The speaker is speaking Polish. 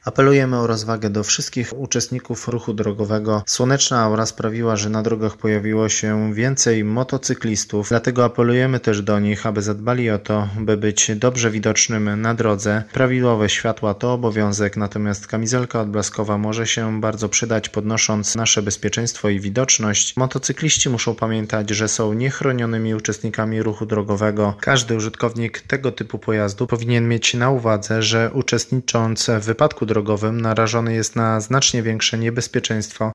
Apelujemy o rozwagę do wszystkich uczestników ruchu drogowego. Słoneczna aura sprawiła, że na drogach pojawiło się więcej motocyklistów, dlatego apelujemy też do nich, aby zadbali o to, by być dobrze widocznym na drodze. Prawidłowe światła to obowiązek, natomiast kamizelka odblaskowa może się bardzo przydać, podnosząc nasze bezpieczeństwo i widoczność. Motocykliści muszą pamiętać, że są niechronionymi uczestnikami ruchu drogowego. Każdy użytkownik tego typu pojazdu powinien mieć na uwadze, że uczestnicząc w wypadku drogowym narażony jest na znacznie większe niebezpieczeństwo